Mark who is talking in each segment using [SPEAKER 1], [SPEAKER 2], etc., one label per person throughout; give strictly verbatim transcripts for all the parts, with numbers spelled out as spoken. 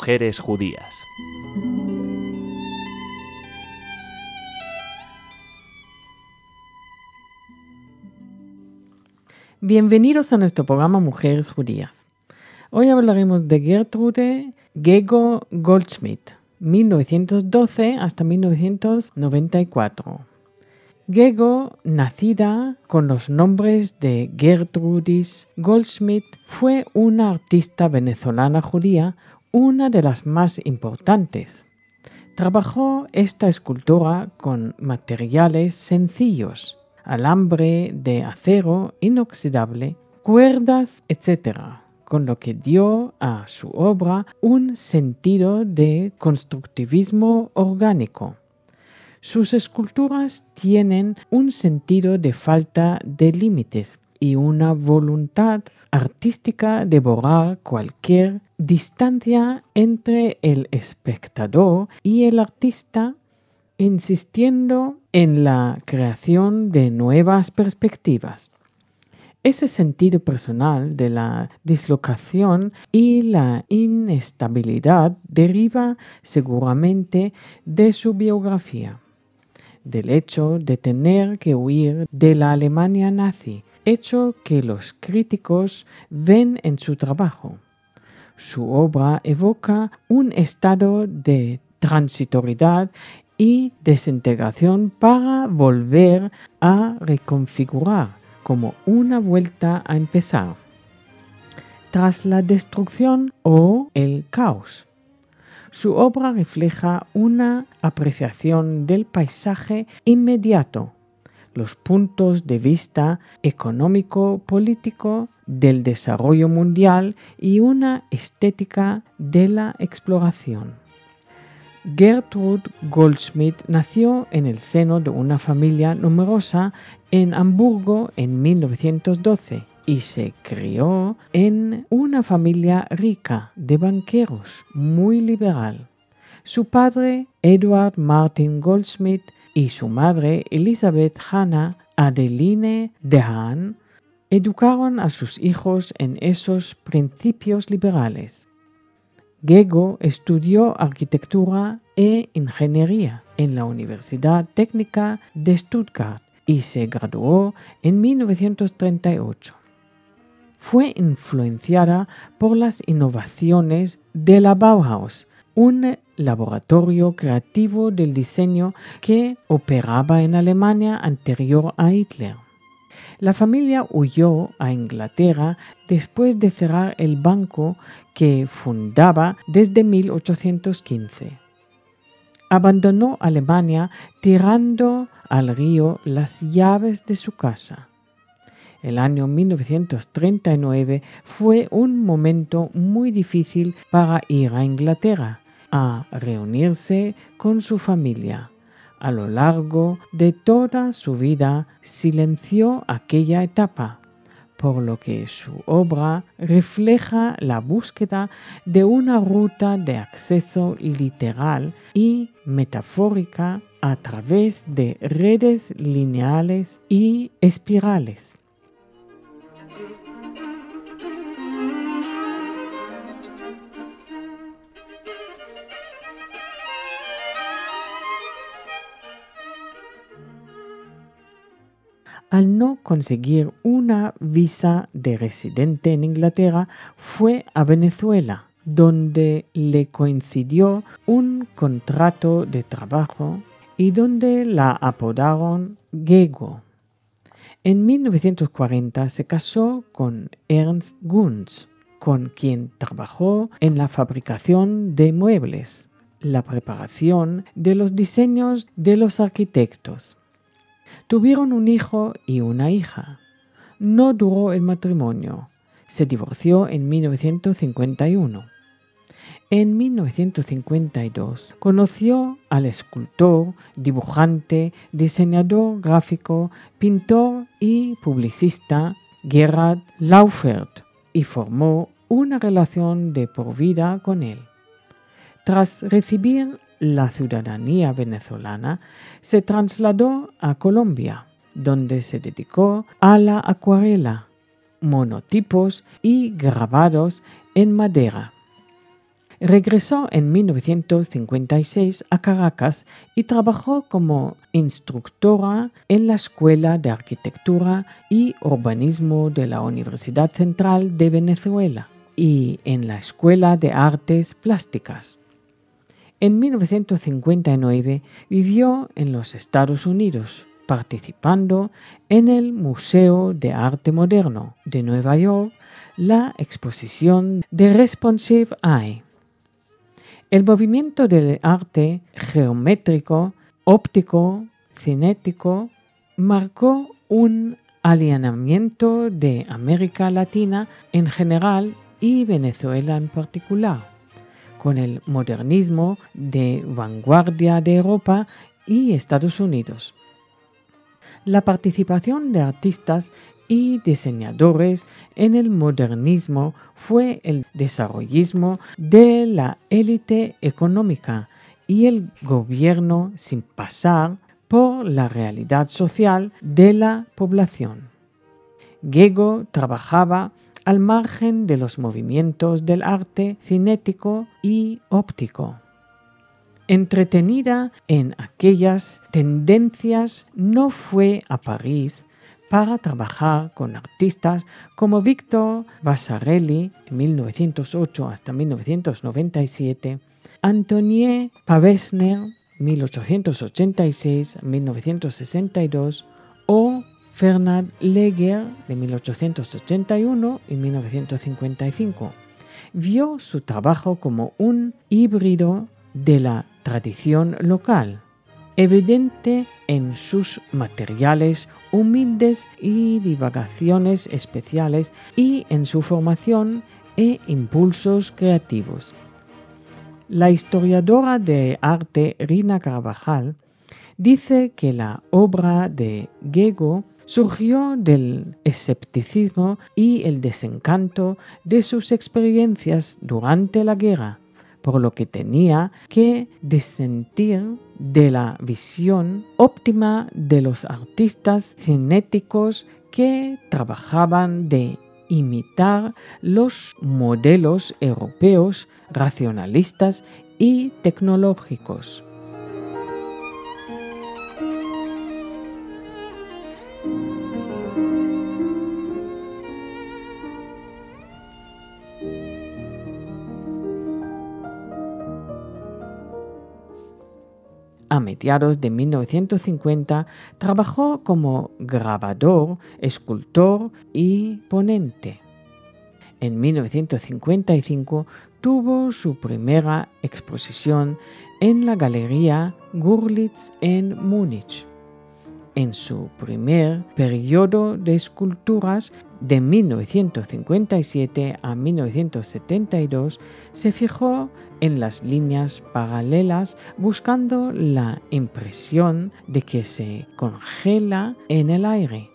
[SPEAKER 1] mujeres judías.
[SPEAKER 2] Bienvenidos a nuestro programa Mujeres Judías. Hoy hablaremos de Gertrude Gego Goldschmidt, mil novecientos doce hasta mil novecientos noventa y cuatro. Gego, nacida con los nombres de Gertrudis Goldschmidt, fue una artista venezolana judía, una de las más importantes. Trabajó esta escultura con materiales sencillos, alambre de acero inoxidable, cuerdas, etcétera, con lo que dio a su obra un sentido de constructivismo orgánico. Sus esculturas tienen un sentido de falta de límites y una voluntad artística de borrar cualquier distancia entre el espectador y el artista, insistiendo en la creación de nuevas perspectivas. Ese sentido personal de la dislocación y la inestabilidad deriva seguramente de su biografía, del hecho de tener que huir de la Alemania nazi, hecho que los críticos ven en su trabajo. Su obra evoca un estado de transitoriedad y desintegración para volver a reconfigurar, como una vuelta a empezar, tras la destrucción o el caos. Su obra refleja una apreciación del paisaje inmediato, los puntos de vista económico-político del desarrollo mundial y una estética de la exploración. Gertrude Goldschmidt nació en el seno de una familia numerosa en Hamburgo en mil novecientos doce y se crió en una familia rica de banqueros, muy liberal. Su padre, Eduard Martin Goldschmidt, y su madre, Elisabeth Hannah Adeline de Haan, educaron a sus hijos en esos principios liberales. Gego estudió arquitectura e ingeniería en la Universidad Técnica de Stuttgart y se graduó en mil novecientos treinta y ocho. Fue influenciada por las innovaciones de la Bauhaus, un laboratorio creativo del diseño que operaba en Alemania anterior a Hitler. La familia huyó a Inglaterra después de cerrar el banco que fundaba desde mil ochocientos quince. Abandonó Alemania tirando al río las llaves de su casa. El año mil novecientos treinta y nueve fue un momento muy difícil para ir a Inglaterra a reunirse con su familia. A lo largo de toda su vida silenció aquella etapa, por lo que su obra refleja la búsqueda de una ruta de acceso literal y metafórica a través de redes lineales y espirales. Al no conseguir una visa de residente en Inglaterra, fue a Venezuela, donde le coincidió un contrato de trabajo y donde la apodaron Gego. En mil novecientos cuarenta se casó con Ernst Gunz, con quien trabajó en la fabricación de muebles, la preparación de los diseños de los arquitectos. Tuvieron un hijo y una hija. No duró el matrimonio. Se divorció en mil novecientos cincuenta y uno. En mil novecientos cincuenta y dos conoció al escultor, dibujante, diseñador gráfico, pintor y publicista Gerhard Laufert y formó una relación de por vida con él. Tras recibir la ciudadanía venezolana, se trasladó a Colombia, donde se dedicó a la acuarela, monotipos y grabados en madera. Regresó en mil novecientos cincuenta y seis a Caracas y trabajó como instructora en la Escuela de Arquitectura y Urbanismo de la Universidad Central de Venezuela y en la Escuela de Artes Plásticas. En mil novecientos cincuenta y nueve vivió en los Estados Unidos, participando en el Museo de Arte Moderno de Nueva York, la exposición de Responsive Eye. El movimiento del arte geométrico, óptico, cinético marcó un alineamiento de América Latina en general y Venezuela en particular, con el modernismo de vanguardia de Europa y Estados Unidos. La participación de artistas y diseñadores en el modernismo fue el desarrollismo de la élite económica y el gobierno sin pasar por la realidad social de la población. Gego trabajaba al margen de los movimientos del arte cinético y óptico. Entretenida en aquellas tendencias, no fue a París para trabajar con artistas como Victor Vasarely en mil novecientos ocho hasta mil novecientos noventa y siete, Antoine Pavesner mil ochocientos ochenta y seis a mil novecientos sesenta y dos o Fernand Léger de mil ochocientos ochenta y uno y mil novecientos cincuenta y cinco. Vio su trabajo como un híbrido de la tradición local, evidente en sus materiales humildes y divagaciones especiales y en su formación e impulsos creativos. La historiadora de arte Rina Carvajal dice que la obra de Gego surgió del escepticismo y el desencanto de sus experiencias durante la guerra, por lo que tenía que disentir de la visión óptima de los artistas cinéticos que trabajaban de imitar los modelos europeos racionalistas y tecnológicos. A mediados de mil novecientos cincuenta trabajó como grabador, escultor y ponente. En mil novecientos cincuenta y cinco tuvo su primera exposición en la Galería Gurlitt en Múnich. En su primer periodo de esculturas, de mil novecientos cincuenta y siete a mil novecientos setenta y dos, se fijó en las líneas paralelas buscando la impresión de que se congela en el aire.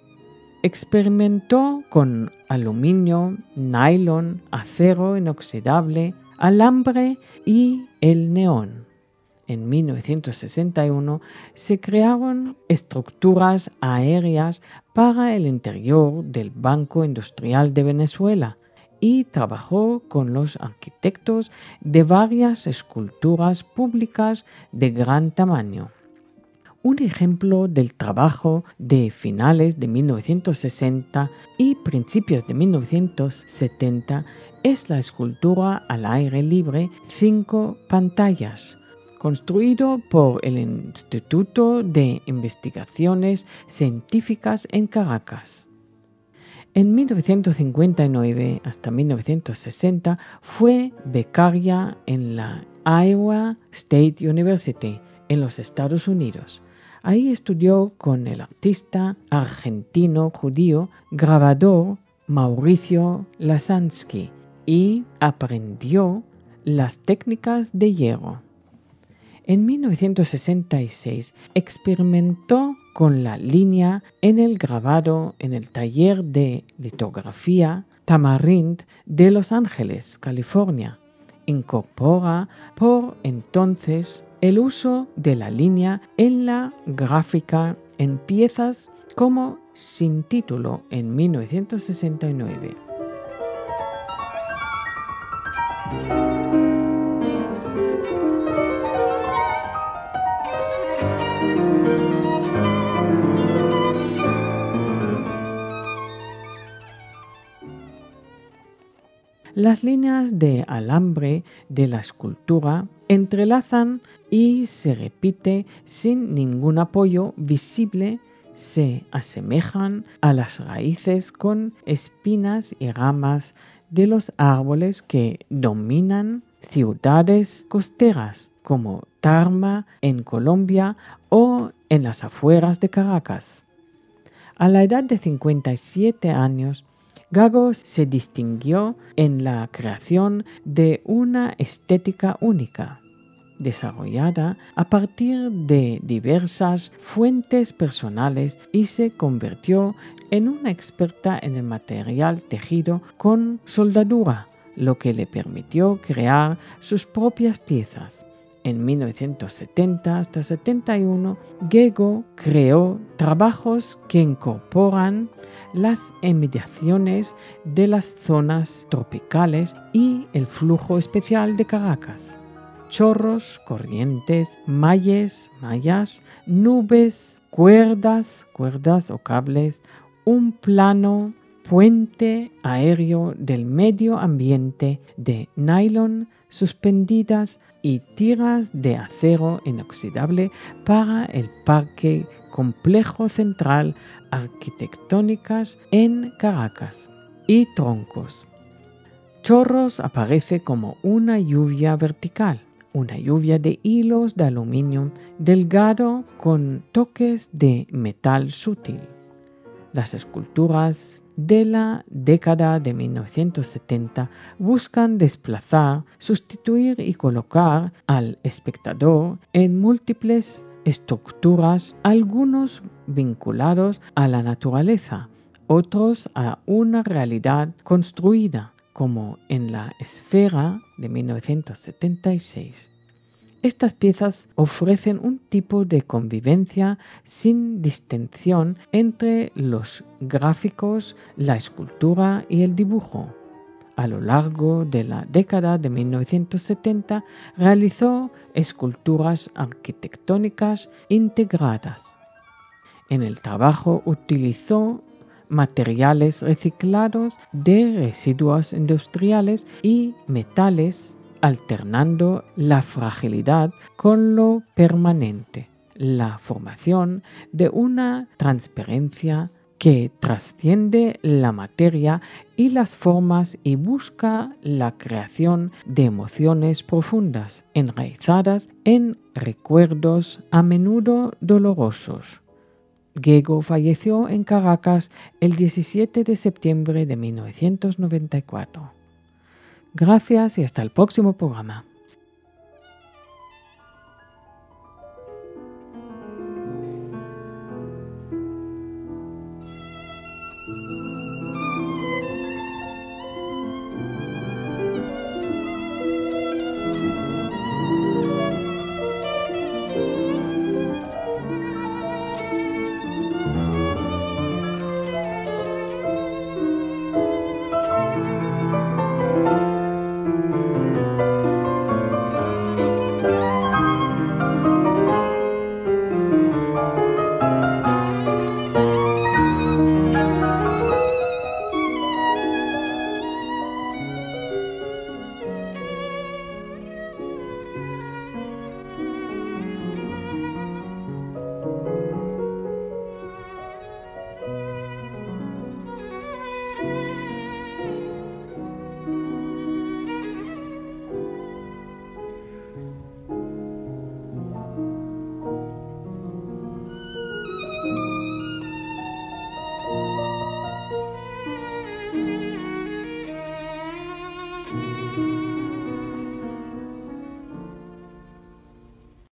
[SPEAKER 2] Experimentó con aluminio, nylon, acero inoxidable, alambre y el neón. En mil novecientos sesenta y uno se crearon estructuras aéreas para el interior del Banco Industrial de Venezuela y trabajó con los arquitectos de varias esculturas públicas de gran tamaño. Un ejemplo del trabajo de finales de mil novecientos sesenta y principios de mil novecientos setenta es la escultura al aire libre Cinco Pantallas, construido por el Instituto de Investigaciones Científicas en Caracas. En mil novecientos cincuenta y nueve hasta mil novecientos sesenta fue becaria en la Iowa State University en los Estados Unidos. Ahí estudió con el artista argentino-judío grabador Mauricio Lasansky y aprendió las técnicas de hierro. En mil novecientos sesenta y seis experimentó con la línea en el grabado en el taller de litografía Tamarind de Los Ángeles, California. Incorpora por entonces el uso de la línea en la gráfica en piezas como Sin Título en mil novecientos sesenta y nueve. Las líneas de alambre de la escultura entrelazan y se repite sin ningún apoyo visible, se asemejan a las raíces con espinas y ramas de los árboles que dominan ciudades costeras como Tarma en Colombia o en las afueras de Caracas. A la edad de cincuenta y siete años, Gago se distinguió en la creación de una estética única, desarrollada a partir de diversas fuentes personales, y se convirtió en una experta en el material tejido con soldadura, lo que le permitió crear sus propias piezas. En mil novecientos setenta hasta setenta y uno, Gego creó trabajos que incorporan las imitaciones de las zonas tropicales y el flujo especial de Caracas. Chorros, corrientes, malles, mallas, nubes, cuerdas, cuerdas o cables, un plano, puente aéreo del medio ambiente de nylon suspendidas y tiras de acero inoxidable para el Parque Complejo Central Arquitectónicas en Caracas, y troncos. Chorros aparece como una lluvia vertical, una lluvia de hilos de aluminio delgado con toques de metal sutil. Las esculturas de la década de mil novecientos setenta buscan desplazar, sustituir y colocar al espectador en múltiples estructuras, algunos vinculados a la naturaleza, otros a una realidad construida, como en la Esfera de mil novecientos setenta y seis. Estas piezas ofrecen un tipo de convivencia sin distinción entre los gráficos, la escultura y el dibujo. A lo largo de la década de mil novecientos setenta realizó esculturas arquitectónicas integradas. En el trabajo utilizó materiales reciclados de residuos industriales y metales, alternando la fragilidad con lo permanente, la formación de una transparencia que trasciende la materia y las formas y busca la creación de emociones profundas, enraizadas en recuerdos a menudo dolorosos. Gego falleció en Caracas el diecisiete de septiembre de mil novecientos noventa y cuatro. Gracias y hasta el próximo programa.